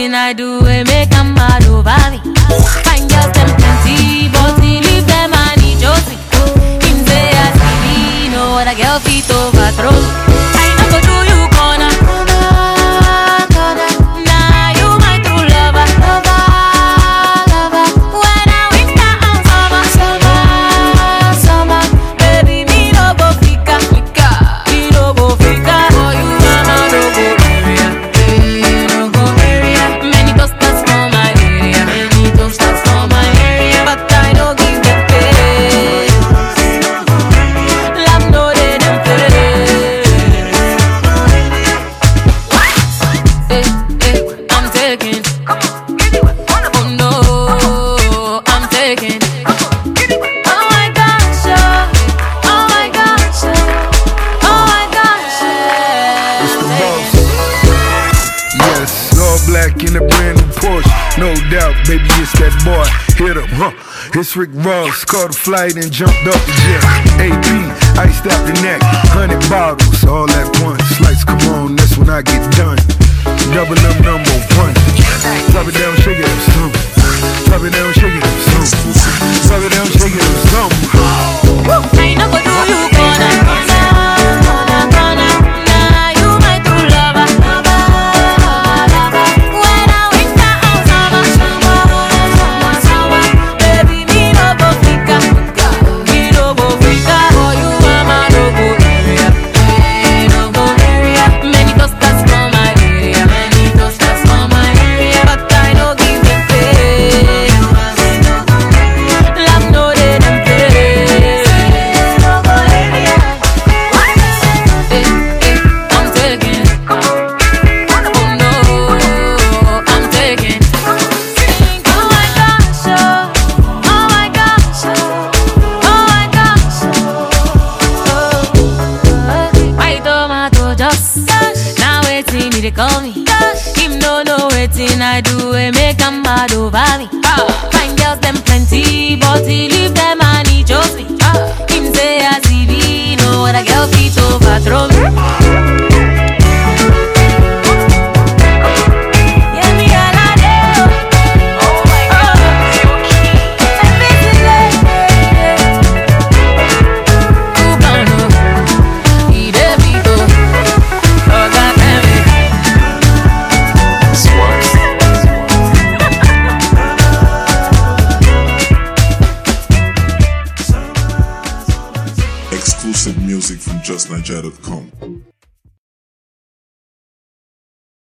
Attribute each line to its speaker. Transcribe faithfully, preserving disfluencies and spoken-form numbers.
Speaker 1: waiting I do, we make a mad over me. Find girls them plenty, but he leave them and he Josie. Him say I see me, know what a girl feet overthrow. I never do you corner. Nah, you my true lover. When I whisper on summer, summer, summer, baby me no go fika, me no go fika. For you mama no go area, eh, no go area. Many toasters for my area, many toasters for my area, but I don't give them pay. Love no they them pay. Eh, eh, I'm taking. Oh no, I'm taking. Oh my gosh, oh, oh my gosh, oh, oh my gosh, yeah.
Speaker 2: It's the boss. Yes, all black in a brand new Porsche. No doubt, baby, it's that boy. Hit him, huh? It's Rick Ross. Caught a flight and jumped up the jet. A P, iced out the neck. Hundred bottles, all at once. Lights come on, that's when I get done. Double up number one. Drop it down, shake it up some. Drop it down, shake it up some. Drop it down, shake it up some.
Speaker 1: I no go do you corner, corner, corner. Nah, you my true lover. When I whisper on summer, summer, summer, baby me no go fika, me no go fika. For you mama no go area, eh, no go area. Many toasters for my area, many toasters for my area, but I don't give them pay. Love no they them pay. Eh, eh, I'm taking. Oh no, I'm taking. Oh my gosh, oh, oh my gosh, oh my gosh, oh. My tomato just now waiting me they call me. Him no know waiting I do, we make a mad over me. Find girls them plenty, but he leave them and he chose me. Him say I see me, know what a girl feet overthrow me. Yeah, me all a day, oh. Oh my God, I'm busy lady. Who gonna know? He dey beat oh, oh God damn it.
Speaker 3: Exclusive music from just nigeria dot com.